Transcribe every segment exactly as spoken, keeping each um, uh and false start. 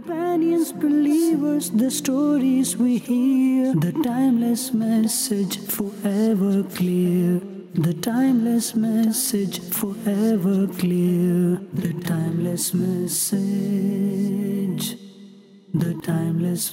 Companions, believers, the stories we hear, the timeless message forever clear. The timeless message forever clear. The timeless message. The timeless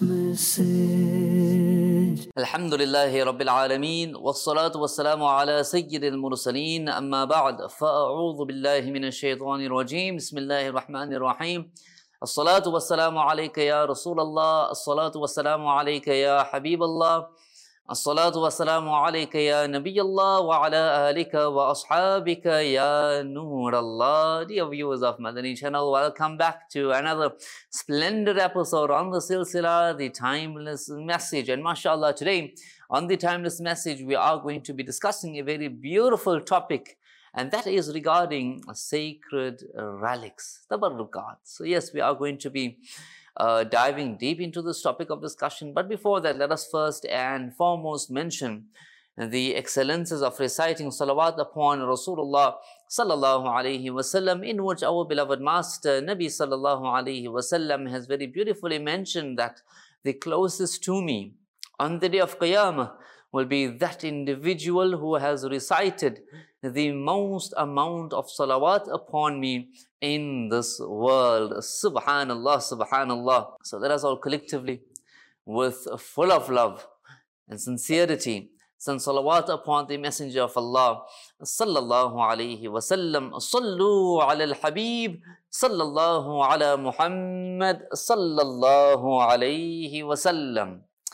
message. Alhamdulillahi Rabbil Alameen. Wassalatu wassalamu ala Sayyidil Mursaleen. Amma ba'd. Fa'a'udhu billahi minash shaitanir rajim. Bismillahir Rahmanir Rahim. As-salatu wassalamu alayka ya Rasulallah. As-salatu wassalamu alayka ya Habiballah. As-salatu wassalamu alayka ya Nabiyallah wa ala alika wa ashabika ya Noorallah. Dear viewers of Madani channel, welcome back to another splendid episode on the Silsila, the Timeless Message. And mashallah, today on the Timeless Message we are going to be discussing a very beautiful topic, and that is regarding sacred relics, tabarrukat. So yes, we are going to be Uh, diving deep into this topic of discussion. But before that, let us first and foremost mention the excellences of reciting salawat upon Rasulullah sallallahu alaihi wasallam, in which our beloved master Nabi sallallahu alaihi wasallam has very beautifully mentioned that the closest to me on the day of Qiyamah will be that individual who has recited the most amount of salawat upon me in this world. Subhanallah, subhanallah. So let us all collectively, with full of love and sincerity, send salawat upon the Messenger of Allah sallallahu alayhi wa sallam. Sallu ala al-Habib sallallahu ala Muhammad sallallahu alayhi wa sallam.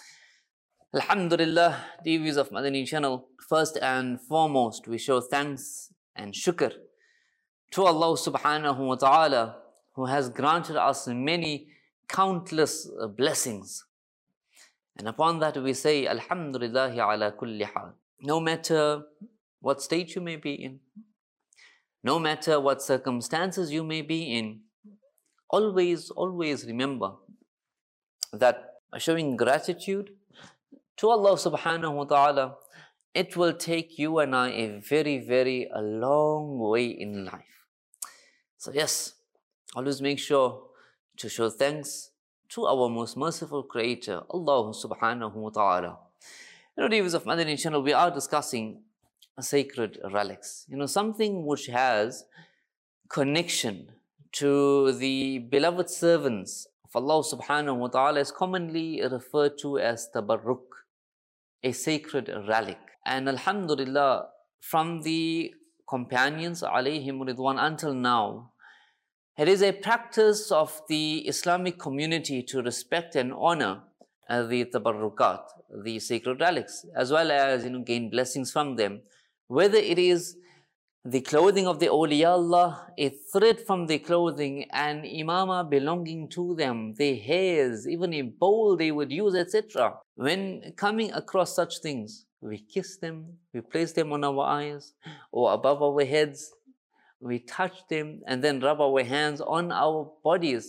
Alhamdulillah, dear viewers of Madani channel, first and foremost we show thanks and shukr to Allah subhanahu wa ta'ala, who has granted us many countless blessings. And upon that we say Alhamdulillah ala kulli hal. No matter what state you may be in, no matter what circumstances you may be in, always, always remember that showing gratitude to Allah subhanahu wa ta'ala, it will take you and I a very, very a long way in life. So yes, always make sure to show thanks to our most merciful Creator, Allah subhanahu wa ta'ala. You know, viewers of Madani channel, we are discussing sacred relics. You know, something which has connection to the beloved servants of Allah subhanahu wa ta'ala is commonly referred to as tabarruk, a sacred relic. And alhamdulillah, from the companions alayhim ridwan until now, it is a practice of the Islamic community to respect and honor uh, the tabarrukat, the sacred relics, as well as, you know, gain blessings from them. Whether it is the clothing of the awliya Allah, a thread from the clothing, an imama belonging to them, their hairs, even a bowl they would use, et cetera. When coming across such things, we kiss them, we place them on our eyes or above our heads, we touch them and then rub our hands on our bodies,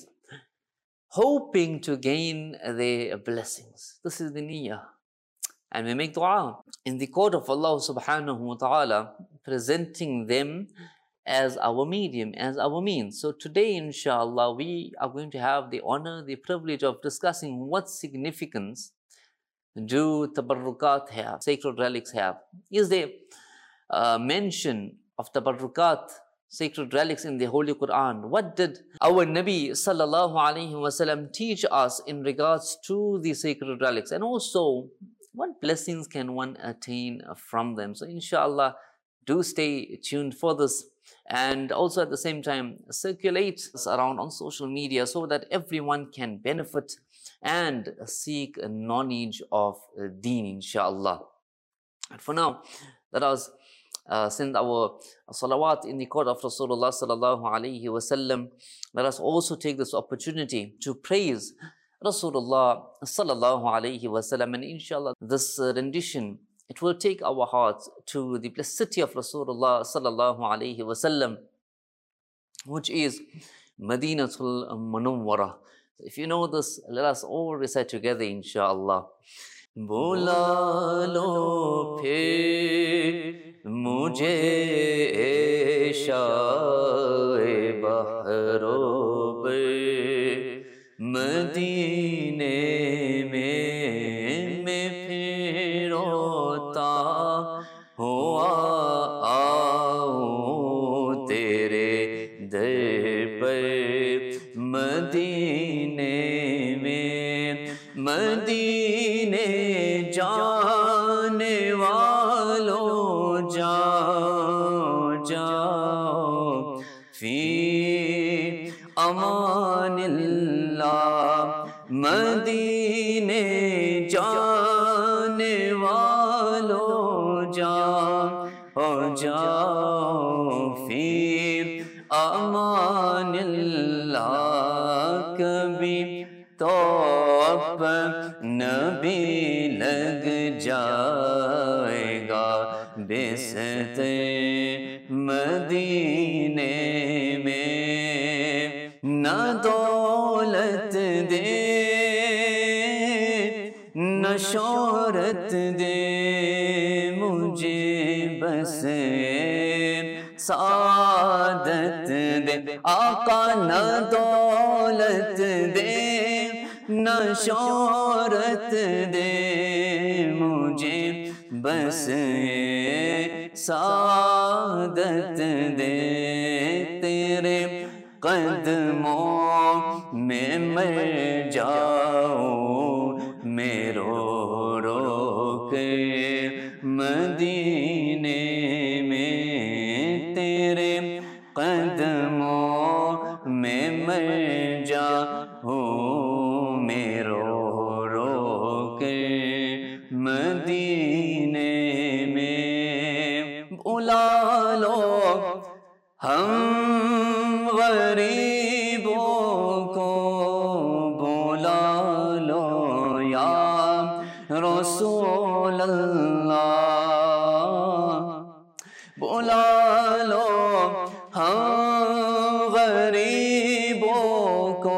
hoping to gain their blessings. This is the niyyah. And we make dua in the court of Allah subhanahu wa ta'ala, presenting them as our medium, as our means. So today, inshallah, we are going to have the honor, the privilege of discussing what significance do tabarrukat have, sacred relics have. Is there uh, mention of tabarrukat, sacred relics, in the Holy Quran? What did our Nabi sallallahu alayhi wa sallam teach us in regards to the sacred relics? And also, what blessings can one attain from them? So inshallah, do stay tuned for this, and also at the same time circulate this around on social media so that everyone can benefit and seek knowledge of deen, inshallah. And for now, let us uh, send our salawat in the court of Rasulullah sallallahu alayhi wa sallam. Let us also take this opportunity to praise Rasulullah sallallahu alayhi wa sallam, and inshallah this uh, rendition, it will take our hearts to the blessed city of Rasulullah sallallahu alayhi wa sallam, which is Madinatul Munawwara. If you know this, let us all recite together, inshallah. Bula lo phir mujhe shae bahro be مدینے میں میں پھر روتا ہوا آؤں تیرے در پر مدینے میں مدینے جانے والوں جاؤ جاؤ فی امان اللہ مدینے جانے والوں جاؤ جاؤ فی امان اللہ کبھی تو نبی لگ جائے گا بستر مدینے میں نہ دولت دے نہ شہرت دے مجھے بس سعادت دے آقا نہ دولت دے نہ شہرت دے مجھے بس سعادت دے تیرے قدموں میں مر جاؤں میں رو رو کے مدینے میں تیرے قدموں میں مر جاؤں میں رو رو کے مدینے میں بلا لو ہم غریبوں کو بلا لو یا رسول اللہ بلا لو ہم غریبوں کو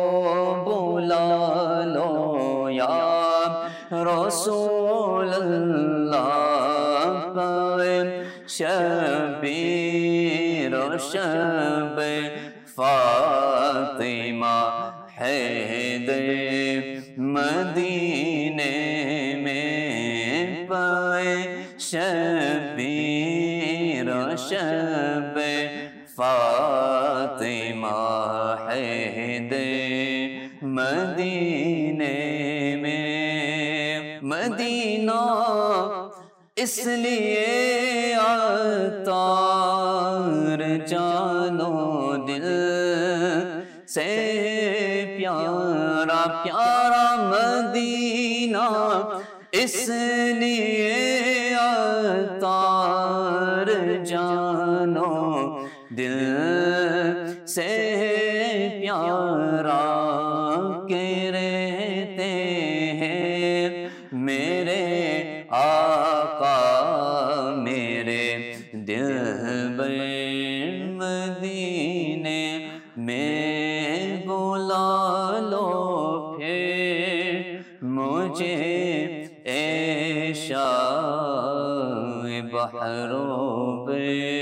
بلا لو یا رسول اللہ شبیر و شب فاطمہ حیدر مدینے میں پائے شبیر و شب فاطمہ حیدر مدینے میں مدینہ اس لیے عطار جانو دل سے پیارا پیارا مدینہ اس لیے عطار جانو دل سے پیارا کہ رہتے ہیں میرے آقا میرے دل بر مدینے میں بلا لو پھر مجھے اے شاہ بحروں بر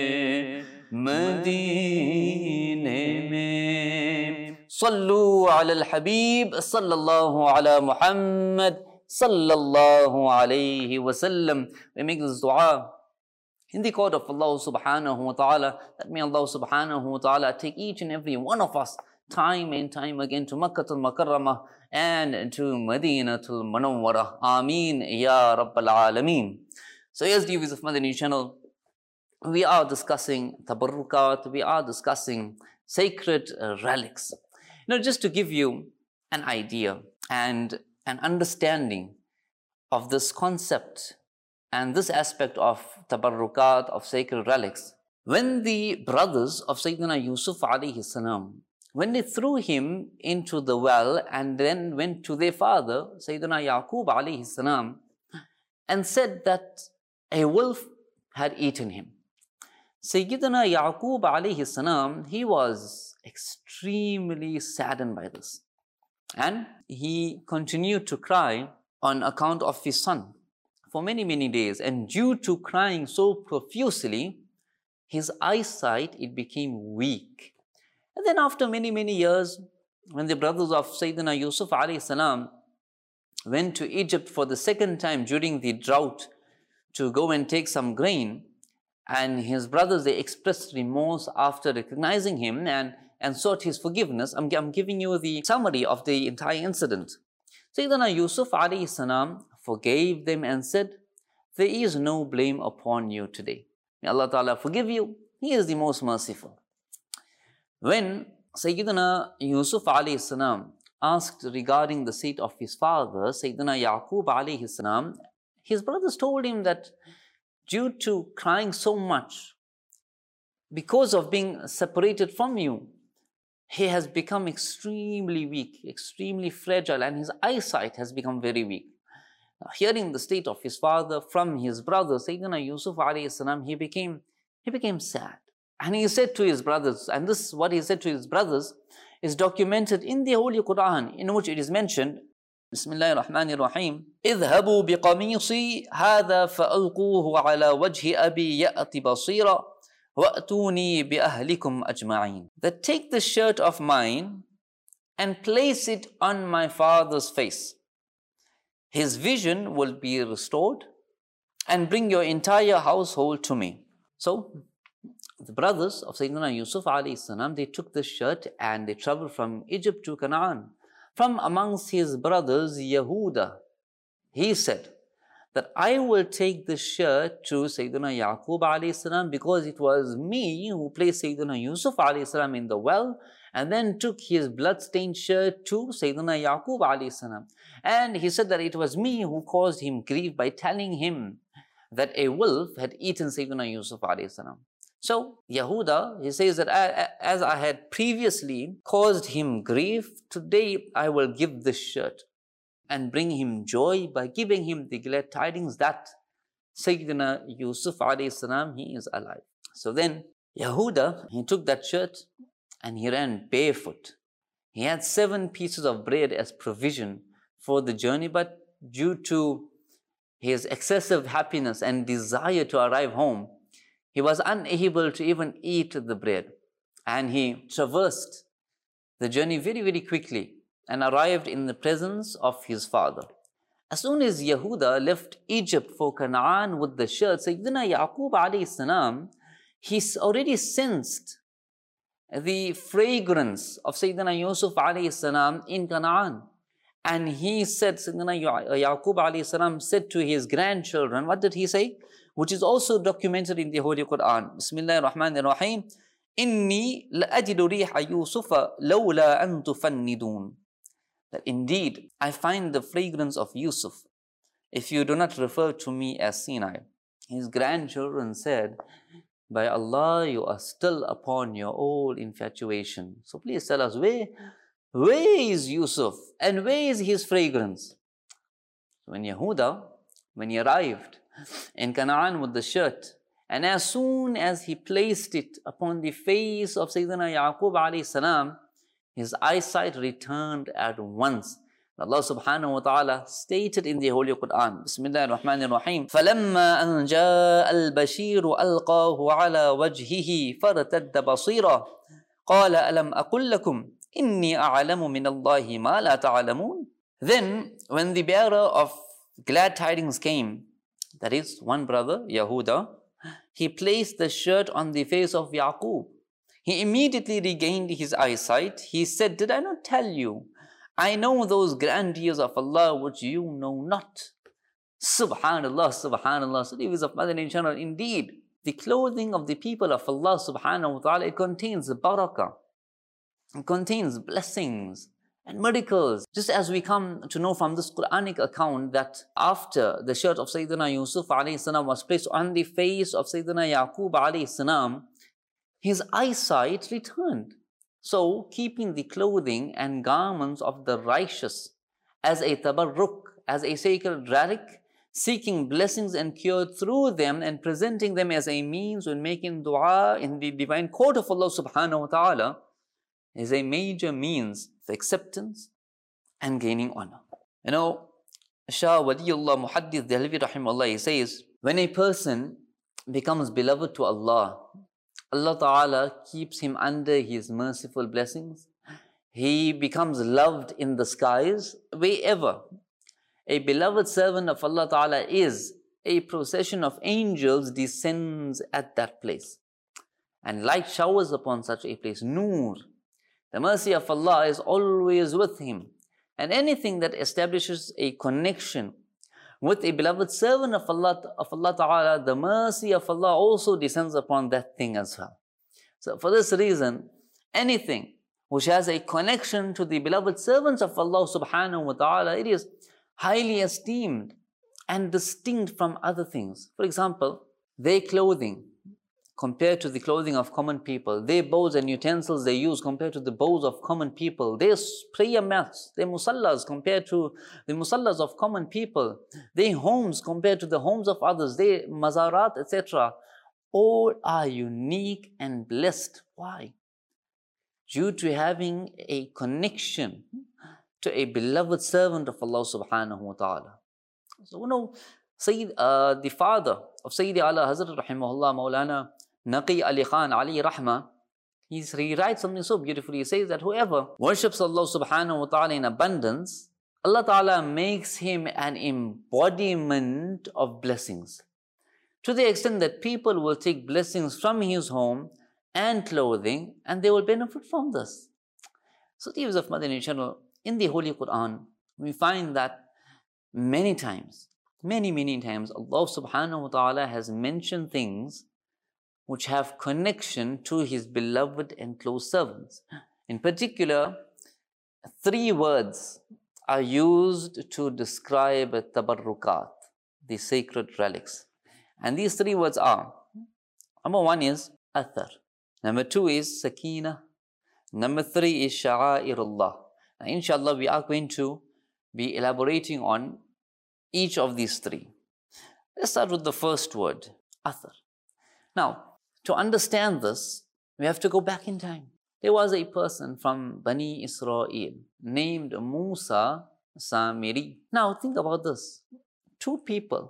مدینے میں صلو علی الحبیب صلی اللہ علی محمد sallallahu alayhi wa sallam. We make this dua in the court of Allah subhanahu wa ta'ala, that may Allah subhanahu wa ta'ala take each and every one of us time and time again to Makkah al-Mukarramah and to Madinatul Munawwarah. Ameen ya Rabbal Alameen. So yes, dear viewers of Madani channel, we are discussing tabarrukat, we are discussing sacred uh, relics. Now, just to give you an idea and an understanding of this concept and this aspect of tabarrukat, of sacred relics. When the brothers of Sayyidina Yusuf alayhi salam, when they threw him into the well and then went to their father, Sayyidina Yaqub alayhi salam, and said that a wolf had eaten him. Sayyidina Yaqub alayhi salam, he was extremely saddened by this. And he continued to cry on account of his son for many, many days. And due to crying so profusely, his eyesight, it became weak. And then after many, many years, when the brothers of Sayyidina Yusuf alayhi salam went to Egypt for the second time during the drought to go and take some grain, and his brothers, they expressed remorse after recognizing him and, and sought his forgiveness. I'm, I'm giving you the summary of the entire incident. Sayyidina Yusuf alayhi salam forgave them and said, there is no blame upon you today. May Allah Ta'ala forgive you. He is the most merciful. When Sayyidina Yusuf alayhi salam asked regarding the state of his father, Sayyidina Yaqub alayhi salam, his brothers told him that due to crying so much, because of being separated from you, he has become extremely weak, extremely fragile, and his eyesight has become very weak. Now, hearing the state of his father from his brother, Sayyidina Yusuf alayhi salam, he became, he became sad. And he said to his brothers, and this what he said to his brothers is documented in the Holy Quran, in which it is mentioned, Bismillahir Rahmanir Rahim, اذهبوا بقميصي هذا فألقوه على وجه أبي يأتي بصيرا وأتوني بأهلكم أجمعين. That take the shirt of mine and place it on my father's face. His vision will be restored, and bring your entire household to me. So, the brothers of Sayyidina Yusuf alayhi salam, they took this shirt and they traveled from Egypt to Canaan. From amongst his brothers, Yehuda, he said that I will take this shirt to Sayyidina Yaqub alayhi salam because it was me who placed Sayyidina Yusuf alayhi salam in the well and then took his blood-stained shirt to Sayyidina Yaqub alayhi salam. And he said that it was me who caused him grief by telling him that a wolf had eaten Sayyidina Yusuf alayhi salam. So, Yehuda, he says that as I had previously caused him grief, today I will give this shirt and bring him joy by giving him the glad tidings that Sayyidina Yusuf alayhi salam, he is alive. So then, Yehuda, he took that shirt and he ran barefoot. He had seven pieces of bread as provision for the journey, but due to his excessive happiness and desire to arrive home, he was unable to even eat the bread. And he traversed the journey very, very quickly and arrived in the presence of his father. As soon as Yehuda left Egypt for Canaan with the shirt, Sayyidina Yaqub alayhi salam, he already sensed the fragrance of Sayyidina Yusuf alayhi salam in Canaan. And he said, Sayyidina Yaqub alayhi salam said to his grandchildren, what did he say? Which is also documented in the Holy Quran. Bismillahir Rahmanir Rahim. Inni la'ajidu riha Yusufa lawla an tufannidun. That indeed, I find the fragrance of Yusuf if you do not refer to me as senile. His grandchildren said, by Allah, you are still upon your old infatuation. So please tell us, where, where is Yusuf and where is his fragrance? When Yehuda, when he arrived in Canaan with the shirt, and as soon as he placed it upon the face of Sayyidina Yaqub alayhi salam, his eyesight returned at once. Allah subhanahu wa ta'ala stated in the Holy Quran, Bismillahir Rahmanir Rahim, فَلَمَّا أَنْ جَاءَ الْبَشِيرُ أَلْقَاهُ عَلَى وَجْهِهِ فَارْتَدَّ بَصِيرًا قَالَ أَلَمْ أَقُلْ لَكُمْ إِنِّي أَعْلَمُ مِنَ اللَّهِ مَا لَا تَعْلَمُونَ. Then, when the bearer of glad tidings came, that is, one brother, Yehuda, he placed the shirt on the face of Yaqub. He immediately regained his eyesight. He said, did I not tell you? I know those grand years of Allah which you know not. Subhanallah, Subhanallah. So, devotees of Madani channel, indeed, the clothing of the people of Allah subhanahu wa ta'ala, it contains barakah. It contains blessings and miracles. Just as we come to know from this Quranic account that after the shirt of Sayyidina Yusuf alayhi salam was placed on the face of Sayyidina Yaqub alayhi salam, his eyesight returned. So, keeping the clothing and garments of the righteous as a tabarruk, as a sacred relic, seeking blessings and cure through them and presenting them as a means when making dua in the divine court of Allah subhanahu wa ta'ala is a major means of acceptance and gaining honor. You know, Shah Waliullah Muhaddith Dehlvi rahimahullah, he says, when a person becomes beloved to Allah, Allah Ta'ala keeps him under His merciful blessings. he becomes loved in the skies. Wherever a beloved servant of Allah Ta'ala is, a procession of angels descends at that place. And light showers upon such a place. Noor. The mercy of Allah is always with him. And anything that establishes a connection with a beloved servant of Allah, of Allah Ta'ala, the mercy of Allah also descends upon that thing as well. So for this reason, anything which has a connection to the beloved servants of Allah Subhanahu wa Ta'ala, it is highly esteemed and distinct from other things. For example, their clothing compared to the clothing of common people, their bowls and utensils they use compared to the bowls of common people, their prayer mats, their musallas compared to the musallas of common people, their homes compared to the homes of others, their mazarat, et cetera, all are unique and blessed. Why? Due to having a connection to a beloved servant of Allah Subhanahu wa Ta'ala. So, you know, Sayyid, uh, the father of Sayyidi Ala Hazrat Rahimahullah Maulana Naqi Ali Khan Ali Rahma, he's, he writes something so beautifully. He says that whoever worships Allah Subhanahu wa Ta'ala in abundance, Allah Ta'ala makes him an embodiment of blessings. To the extent that people will take blessings from his home and clothing, and they will benefit from this. So, the viewers of Madani Channel, in the Holy Quran, we find that many times, many, many times, Allah Subhanahu wa Ta'ala has mentioned things which have connection to His beloved and close servants. In particular, three words are used to describe tabarrukat, the sacred relics. And these three words are, number one is athar, number two is sakina, number three is sha'airullah. Now, inshallah, we are going to be elaborating on each of these three. Let's start with the first word, athar. Now, to understand this, we have to go back in time. There was a person from Bani Israel named Musa Samiri. Now, think about this. Two people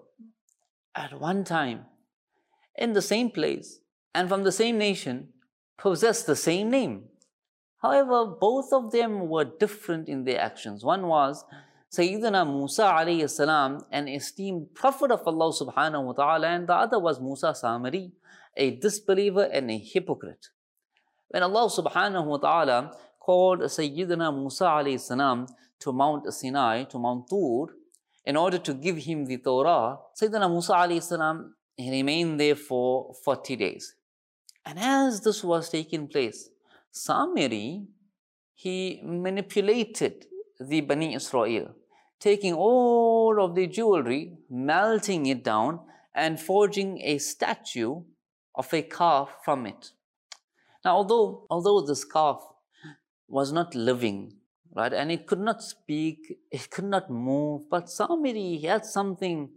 at one time in the same place and from the same nation possessed the same name. However, both of them were different in their actions. One was Sayyidina Musa alayhi salam, an esteemed prophet of Allah Subhanahu wa Ta'ala, and the other was Musa Samiri, a disbeliever and a hypocrite. When Allah Subhanahu wa Ta'ala called Sayyidina Musa alayhi salam to Mount Sinai, to Mount Tur, in order to give him the Torah, Sayyidina Musa alayhi salam remained there for forty days. And as this was taking place, Samiri, he manipulated the Bani Israel, taking all of the jewelry, melting it down, and forging a statue of a calf from it. Now, although, although this calf was not living, right, and it could not speak, it could not move, but Samiri, he had something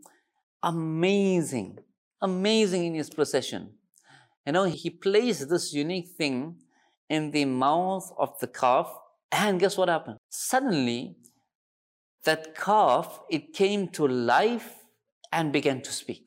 amazing, amazing in his possession. You know, he placed this unique thing in the mouth of the calf, and guess what happened? Suddenly, that calf, it came to life and began to speak.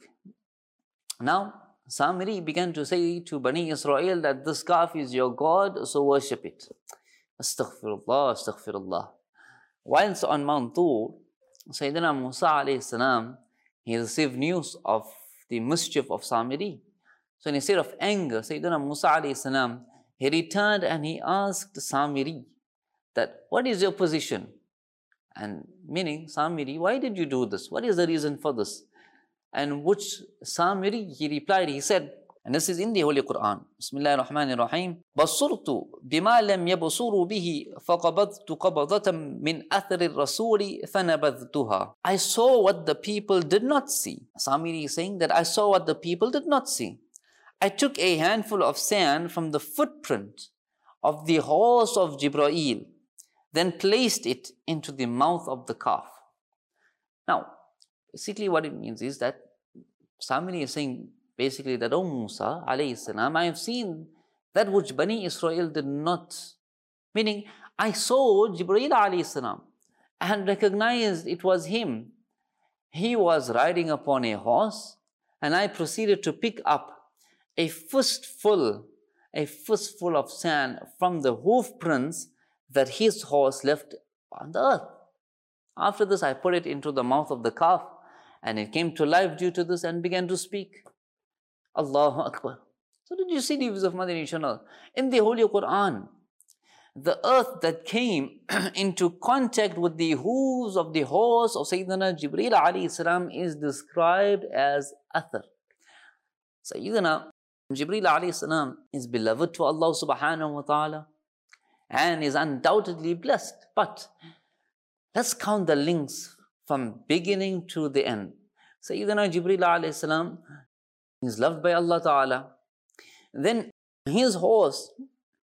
Now, Samiri began to say to Bani Israel that this calf is your God, so worship it. Astaghfirullah, astaghfirullah. Whilst on Mount Tur, Sayyidina Musa alayhi salam, he received news of the mischief of Samiri. So in a state of anger, Sayyidina Musa alayhi salam, he returned and he asked Samiri that, what is your position? And meaning, Samiri, why did you do this? What is the reason for this? And which Samiri, he replied, he said, and this is in the Holy Quran, Bismillah ar-Rahman ar-Rahim, بَصُرْتُ بِمَا لَمْ يَبْصُرُوا بِهِ فَقَبَضْتُ قَبَضَةً مِنْ أَثَرِ الرَّسُولِ فَنَبَذْتُهَا. I saw what the people did not see. Samiri is saying that I saw what the people did not see. I took a handful of sand from the footprint of the horse of Jibreel, then placed it into the mouth of the calf. Now, basically what it means is that Samiri is saying basically that, O Musa alayhi salam, I have seen that which Bani Israel did not. Meaning, I saw Jibreel alayhi salam and recognized it was him. He was riding upon a horse, and I proceeded to pick up a fistful, a fistful of sand from the hoof prints, that his horse left on the earth. After this, I put it into the mouth of the calf, and it came to life due to this and began to speak. Allahu Akbar. So did you see the views of Madani Channel? In the Holy Quran, the earth that came into contact with the hooves of the horse of Sayyidina Jibreel alayhi salam is described as athar. Sayyidina Jibreel alayhi salam is beloved to Allah subhanahu wa ta'ala and is undoubtedly blessed. But let's count the links from beginning to the end. Sayyidina Jibreel alayhi salam is loved by Allah ta'ala. Then his horse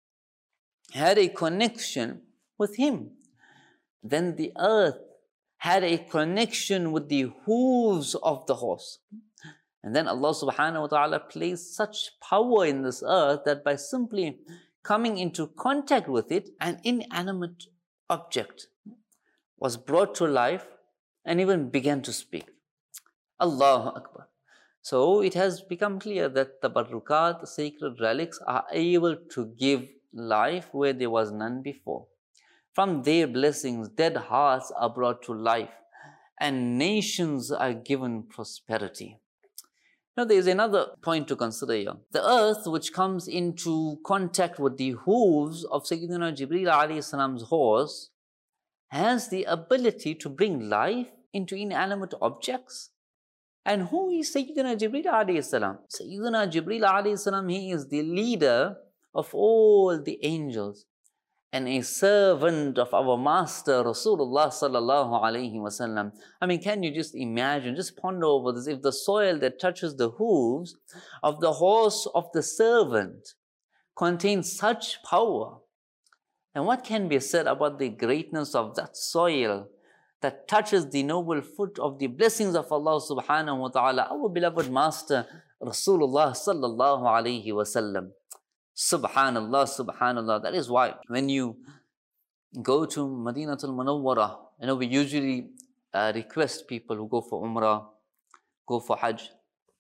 had a connection with him. Then the earth had a connection with the hooves of the horse. And then Allah subhanahu wa ta'ala placed such power in this earth that by simply coming into contact with it, an inanimate object was brought to life and even began to speak. Allahu Akbar. So it has become clear that the tabarrukat, the sacred relics, are able to give life where there was none before. From their blessings, dead hearts are brought to life and nations are given prosperity. Now there is another point to consider here. The earth which comes into contact with the hooves of Sayyidina Jibreel alayhi salam's horse has the ability to bring life into inanimate objects. And who is Sayyidina Jibreel alayhi salam? Sayyidina Jibreel alayhi salam, he is the leader of all the angels and a servant of our master Rasulullah sallallahu alayhi wasallam. I mean, can you just imagine, just ponder over this, if the soil that touches the hooves of the horse of the servant contains such power, and what can be said about the greatness of that soil that touches the noble foot of the blessings of Allah subhanahu wa ta'ala, our beloved master Rasulullah sallallahu alayhi wasallam. Subhanallah, subhanallah. That is why when you go to Madinatul Munawwarah, you know, we usually uh, request people who go for Umrah, go for Hajj,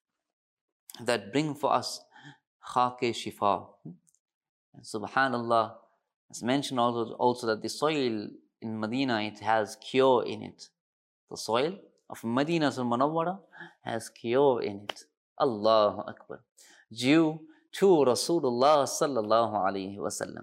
that bring for us khake shifa. And subhanallah, it's mentioned also, also that the soil in Medina, it has cure in it. The soil of Madinatul Munawwarah has cure in it. Allahu Akbar. Due to Rasulullah sallallahu alayhi wasallam.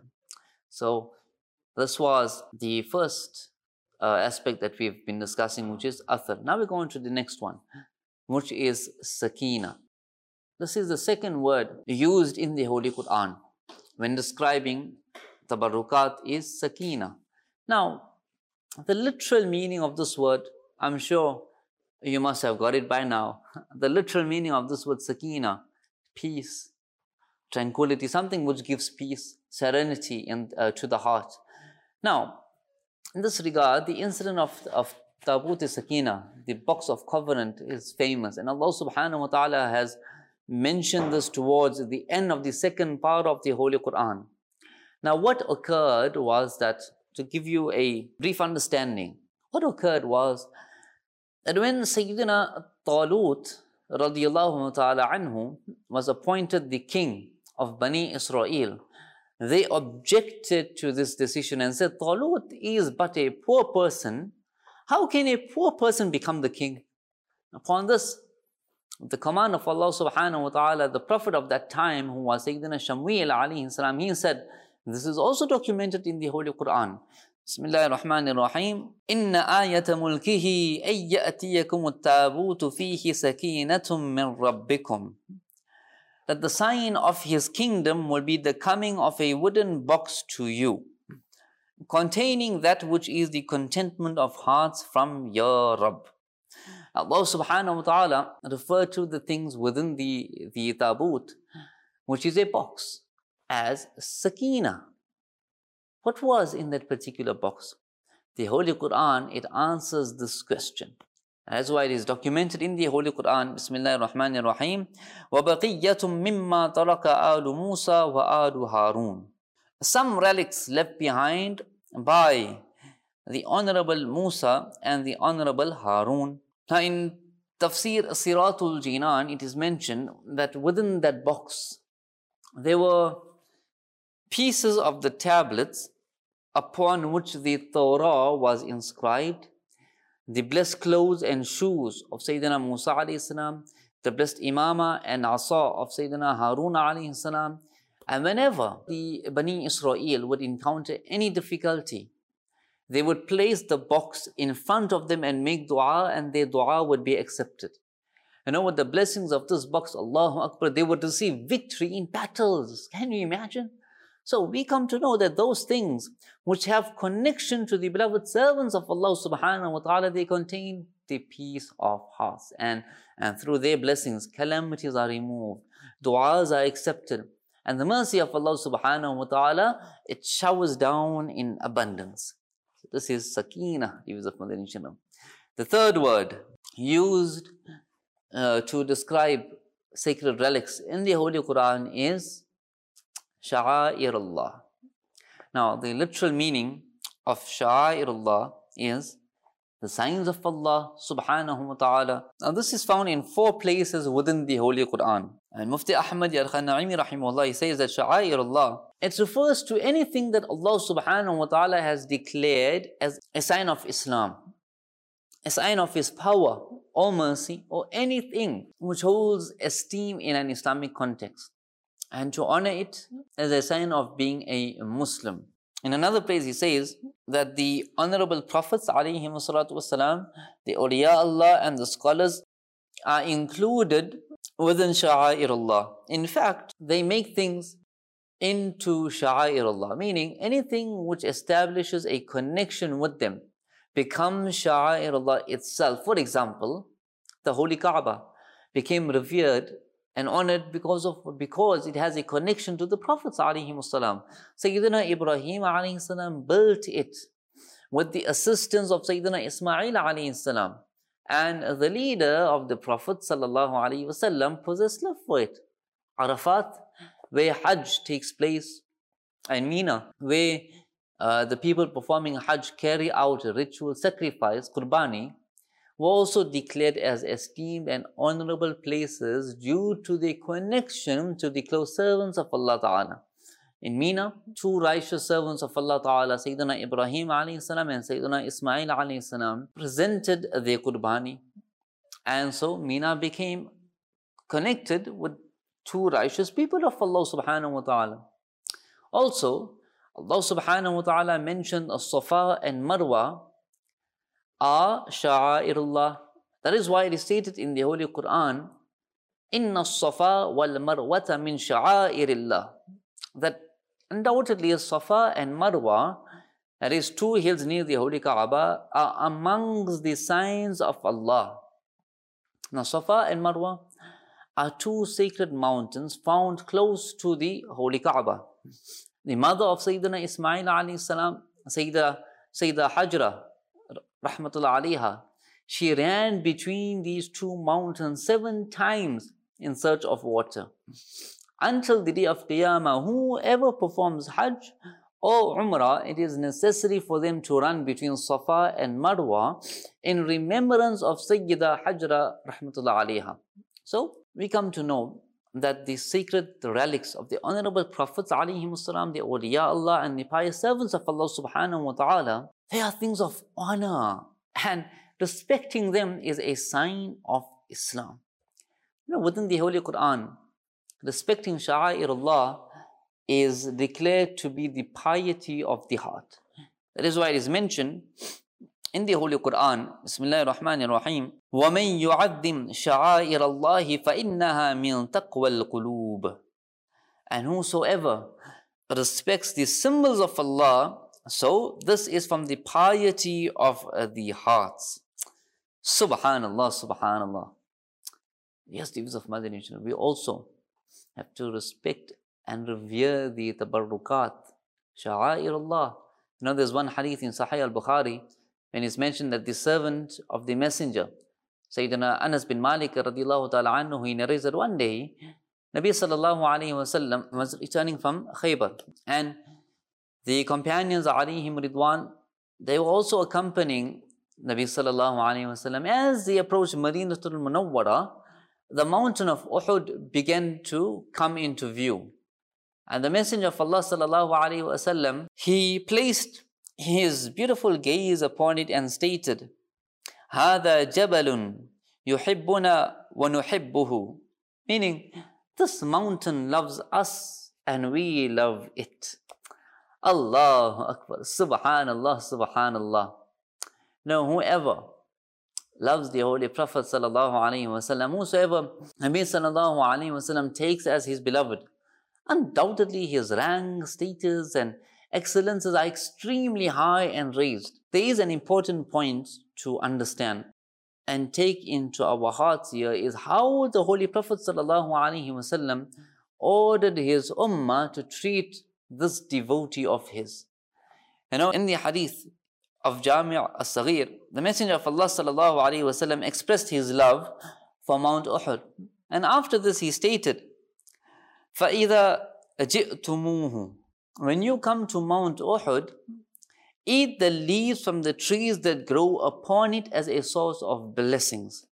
So this was the first uh, aspect that we've been discussing, which is athar. Now we're going to the next one, which is sakina. This is the second word used in the Holy Quran when describing tabarrukat is sakina. Now, the literal meaning of this word, I'm sure you must have got it by now. The literal meaning of this word sakina, peace, tranquility, something which gives peace, serenity in, uh, to the heart. Now, in this regard, the incident of, of Tabut Sakina, the box of covenant, is famous. And Allah subhanahu wa ta'ala has mentioned this towards the end of the second part of the Holy Quran. Now, what occurred was that, to give you a brief understanding, what occurred was that when Sayyidina Talut radiyallahu ta'ala anhu was appointed the king of Bani Israel, they objected to this decision and said, Talut is but a poor person. How can a poor person become the king? Upon this, the command of Allah subhanahu wa ta'ala, the prophet of that time, who was Sayyidina Shamuel alayhi salam, he said, this is also documented in the Holy Quran. Bismillahir Rahmanir Rahim. Inna ayata mulkihi ay ya'tiyakum at-tabutu fihi sakinatum min rabbikum. That the sign of his kingdom will be the coming of a wooden box to you, containing that which is the contentment of hearts from your Rabb. Allah subhanahu wa ta'ala referred to the things within the, the tabut, which is a box, as sakina. What was in that particular box? The Holy Quran, it answers this question. That's why it is documented in the Holy Quran. Bismillahir Rahmanir Rahim. وَبَقِيَّةٌ مِمَّا تَرَكَ آلُ مُوسَى وَآلُ هَارُونَ. Some relics left behind by the Honorable Musa and the Honorable Harun. Now in Tafsir Siratul Jinan, it is mentioned that within that box, there were pieces of the tablets upon which the Torah was inscribed, the blessed clothes and shoes of Sayyidina Musa alayhi salam, the blessed imama and asa of Sayyidina Harun alayhi salam. And whenever the Bani Israel would encounter any difficulty, they would place the box in front of them and make dua, and their dua would be accepted. You know, with the blessings of this box, Allahu Akbar, they would receive victory in battles. Can you imagine? So we come to know that those things which have connection to the beloved servants of Allah subhanahu wa ta'ala, they contain the peace of hearts. And, and through their blessings, calamities are removed, du'as are accepted. And the mercy of Allah subhanahu wa ta'ala, it showers down in abundance. So this is Sakina, use of Madani Channel. The third word used uh, to describe sacred relics in the Holy Quran is Sha'air Allah. Now, the literal meaning of Sha'air Allah is the signs of Allah subhanahu wa ta'ala. Now, this is found in four places within the Holy Quran. And Mufti Ahmad Al-Khana'imi rahimahullah, he says that Sha'air Allah, it refers to anything that Allah subhanahu wa ta'ala has declared as a sign of Islam, a sign of His power or mercy, or anything which holds esteem in an Islamic context, and to honor it as a sign of being a Muslim. In another place he says that the honorable prophets alayhi salatu wasalam, the awliya Allah and the scholars are included within Sha'air Allah. In fact, they make things into Sha'air Allah, meaning anything which establishes a connection with them becomes Sha'air Allah itself. For example, the Holy Kaaba became revered and honored because of because it has a connection to the Prophets alayhi salam. Sayyidina Ibrahim alayhi salam built it with the assistance of Sayyidina Ismail alayhi salam, and the leader of the Prophet sallallahu alayhi wasallam possessed love for it. Arafat, where Hajj takes place, and Mina, where uh, the people performing Hajj carry out a ritual sacrifice, Qurbani, were also declared as esteemed and honorable places due to their connection to the close servants of Allah Ta'ala. In Mina, two righteous servants of Allah Ta'ala, Sayyidina Ibrahim alayhi salam and Sayyidina Ismail alayhi salam, presented their Qurbani. And so Mina became connected with two righteous people of Allah Subhanahu wa Ta'ala. Also, Allah Subhanahu wa Ta'ala mentioned As-Safa and Marwa are Sha'airullah. That is why it is stated in the Holy Quran, Inna as-Safa wal Marwata min Sha'airillah, that undoubtedly Safa and Marwa, that is two hills near the Holy Kaaba, are amongst the signs of Allah. Now Safa and Marwa are two sacred mountains found close to the Holy Kaaba. The mother of Sayyidina Ismail alayhi salam, Sayyida, Sayyida Hajra, rahmatullah alayha, she ran between these two mountains seven times in search of water. Until the day of Qiyamah, whoever performs Hajj or Umrah, it is necessary for them to run between Safa and Marwa in remembrance of Sayyida Hajra rahmatullah alayha. So we come to know that the sacred relics of the honorable prophets alayhi salam, the awliya Allah and the pious servants of Allah subhanahu wa ta'ala, they are things of honor, and respecting them is a sign of Islam. You know, within the Holy Quran, respecting Sha'air Allah is declared to be the piety of the heart. That is why it is mentioned in the Holy Quran, Bismillahir Rahmanir Rahim, وَمَن يُعَظِّمْ شَعَائِرَ اللَّهِ فَإِنَّهَا مِن تَقْوَى الْقُلُوبِ. And whosoever respects the symbols of Allah, so this is from the piety of uh, the hearts. Subhanallah, Subhanallah. Yes, devotees of Madani, we also have to respect and revere the tabarrukat, Sha'air Allah. You know, there's one hadith in Sahih al-Bukhari when it's mentioned that the servant of the messenger, Sayyidina Anas bin Malik radiallahu ta'ala anhu, he narrates that one day, Nabi sallallahu alayhi wa sallam was returning from Khaybar, and the companions alayhim ridwan, they were also accompanying Nabi sallallahu alayhi wa sallam. As they approached Madinatul Munawwara, the mountain of Uhud began to come into view. And the Messenger of Allah sallallahu alaihi wasallam, he placed his beautiful gaze upon it and stated, هَذَا جَبَلٌ يُحِبُّنَا وَنُحِبُّهُ, meaning, this mountain loves us and we love it. Allahu Akbar, Subhanallah, Subhanallah. Now, whoever loves the Holy Prophet sallallahu alaihi wasallam, whosoever Nabi sallallahu alaihi wasallam takes as his beloved, undoubtedly his rank, status and excellences are extremely high and raised. There is an important point to understand and take into our hearts here is how the Holy Prophet sallallahu alaihi wasallam ordered his ummah to treat this devotee of his. You know, in the hadith of Jami' as-Saghir, the Messenger of Allah sallallahu alaihi wasallam expressed his love for Mount Uhud. And after this he stated, فَإِذَا جِئْتُمُوهُ, when you come to Mount Uhud, eat the leaves from the trees that grow upon it as a source of blessings.